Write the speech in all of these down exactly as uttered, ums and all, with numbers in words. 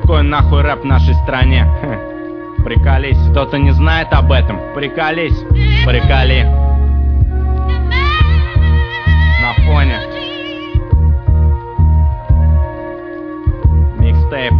такой нахуй рэп в нашей стране? Хе. Приколись, кто-то не знает об этом. Приколись, приколи. На фоне микстейп.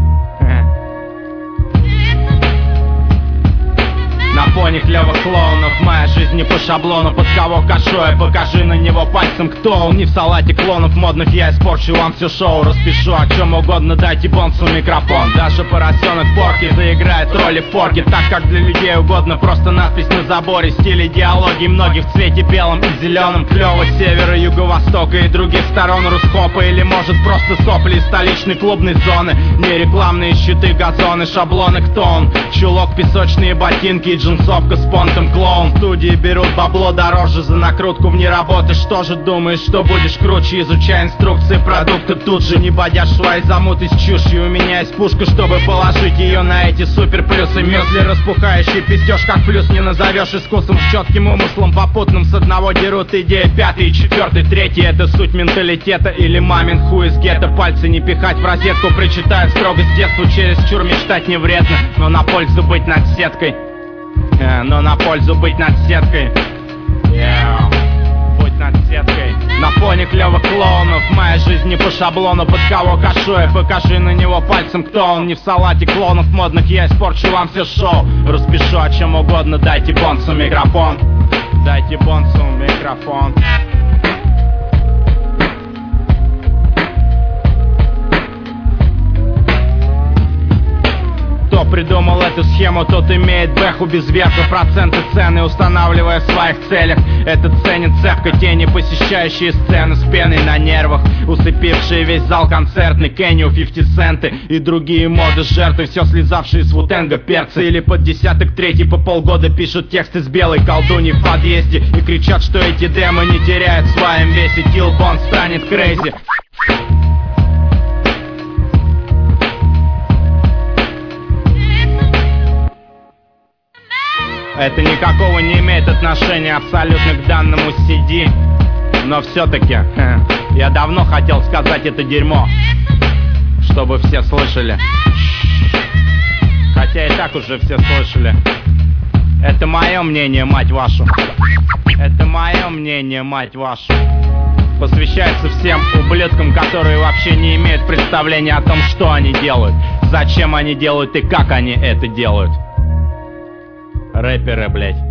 На фоне клёвых клоунов моя жизнь не по шаблону. Под кого кашу я, покажи на него пальцем, кто он. Не в салате клонов модных я испорчу вам все шоу. Распишу о чем угодно, дайте бонсу микрофон. Даже поросенок порки заиграет роли в форке. Так как для людей угодно, просто надпись на заборе. Стиль идеологии многих в цвете белом и зеленом. Клёво с севера, юго-востока и других сторон Русхопа. Или может просто сопли из столичной клубной зоны. Не рекламные щиты, газоны, шаблоны, кто он. Чулок, песочные ботинки и джинсовка с понтом клоун. В студии берут бабло дороже за накрутку вне работы. Что же думаешь, что будешь круче? Изучай инструкции продукта тут же, не бодя шва и замуты с чушью. У меня есть пушка, чтобы положить ее на эти супер плюсы. Мюсли распухающий пиздеж, как плюс не назовешь искусством. С четким умыслом попутным с одного дерут идея. Пятый, четвертый, третий — это суть менталитета. Или мамин хуй из гетто. Пальцы не пихать в розетку, причитают строго с детства. Чересчур мечтать не вредно, но на пользу быть над сеткой. Yeah, но на пользу быть над сеткой. Yeah, будь над сеткой. На фоне клёвых клоунов моя жизнь не по шаблону. Под кого кашу я, покажи на него пальцем, кто он. Не в салате клонов модных я испорчу вам все шоу. Распишу о чем угодно, дайте бонсу микрофон. Дайте бонсу микрофон. Кто придумал эту схему, тот имеет бэху без верха. Проценты цены устанавливая в своих целях. Это ценит цепко тени, посещающие сцены с пеной на нервах, усыпившие весь зал концертный. Кеню, фифти центы и другие моды жертвы. Все слезавшие с вутенга перцы. Или под десяток третий по полгода пишут тексты с белой колдуньей в подъезде и кричат, что эти демы не теряют в своем весе. Тилбон станет крейзи. Это никакого не имеет отношения абсолютно к данному си ди. Но все-таки я давно хотел сказать это дерьмо, чтобы все слышали. Хотя и так уже все слышали. Это мое мнение, мать вашу. Это мое мнение, мать вашу. Посвящается всем ублюдкам, которые вообще не имеют представления о том, что они делают, зачем они делают и как они это делают. Рэперы, блять.